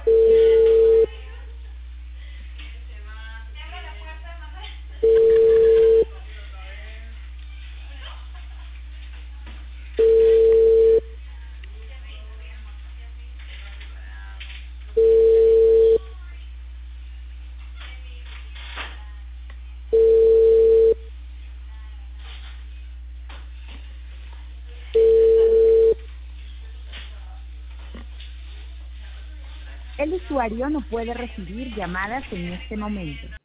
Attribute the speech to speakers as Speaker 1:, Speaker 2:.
Speaker 1: El usuario no puede recibir llamadas en este momento.